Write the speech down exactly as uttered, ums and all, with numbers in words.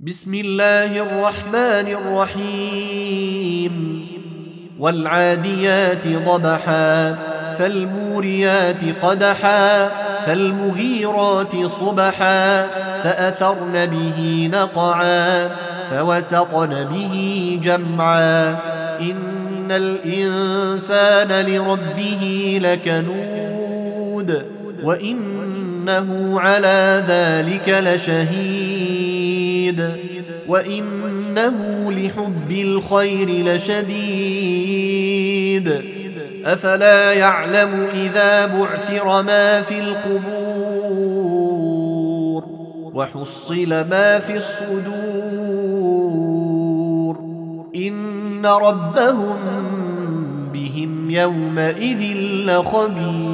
بسم الله الرحمن الرحيم والعاديات ضبحا فالموريات قدحا فالمغيرات صبحا فأثرن به نقعا فوسطن به جمعا إن الإنسان لربه لكنود وإنه على ذلك لشهيد وإنه لحب الخير لشديد أفلا يعلم إذا بعثر ما في القبور وحصل ما في الصدور إن ربهم بهم يومئذ لخبير.